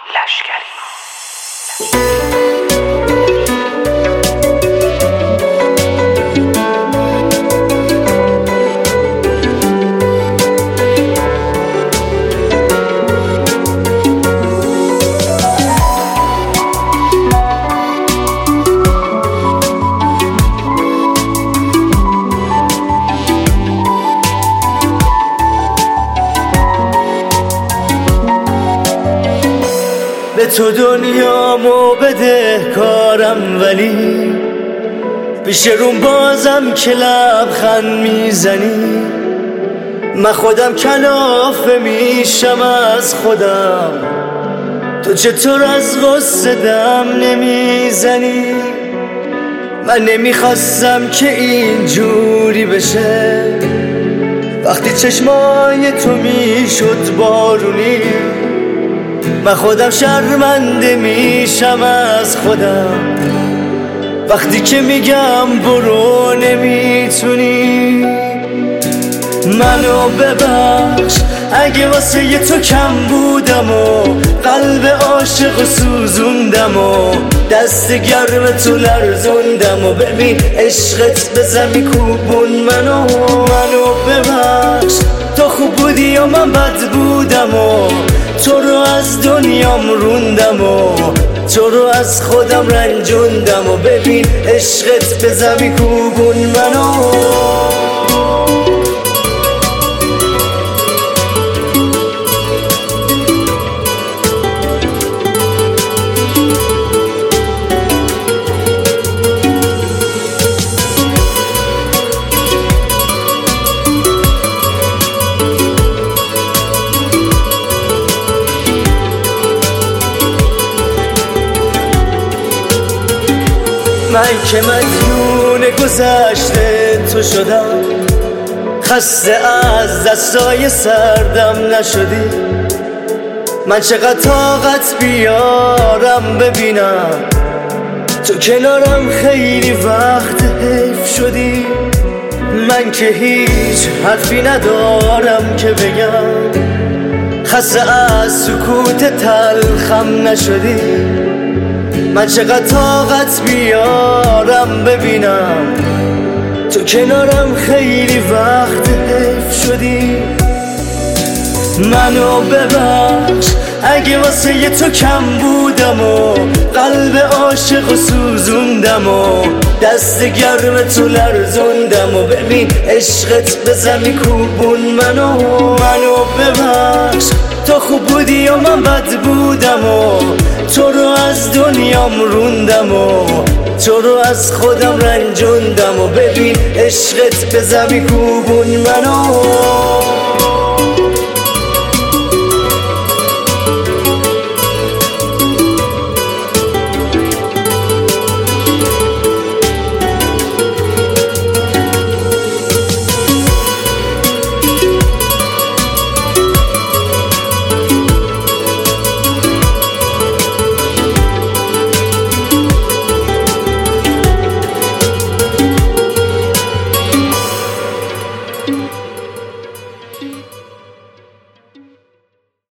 لشکری. به تو دنیامو بده کارم، ولی پیش روم بازم که لبخند میزنی. من خودم کلافه میشم از خودم، تو چطور از غصه دم نمیزنی؟ من نمیخواستم که اینجوری بشه، وقتی چشمای تو میشد بارونی. من خودم شرمنده میشم از خودم، وقتی که میگم برو نمیتونی. منو ببخش اگه واسه تو کم بودم و قلب عاشق سوزوندم و دست گرم تو لرزوندم و ببین عشقت به زمین کوبون منو ببخش. تو خوب بودی و من بد بودم و تو رو از دنیام روندم و تو رو از خودم رنجوندم و ببین عشقت به زمین کوبون منو. من که مدیون گذشته تو شدم، خسته از دستای سردم نشدی. من چقدر طاقت بیارم ببینم تو کنارم خیلی وقت حیف شدی. من که هیچ حرفی ندارم که بگم، خسته از سکوت تلخم نشدی. من چقدر طاقت بیارم ببینم تو کنارم خیلی وقت حیف شدی. منو ببخش اگه واسه تو کم بودم و قلب عاشق سوزوندم و دست گرم تو لرزوندم و ببین عشقت به زمین کوبون منو ببخش. تو خوب بودی و من بد بودم و تو رو از دنیام روندم و تو رو از خودم رنجوندم و ببین عشقت به زمین کوبون منو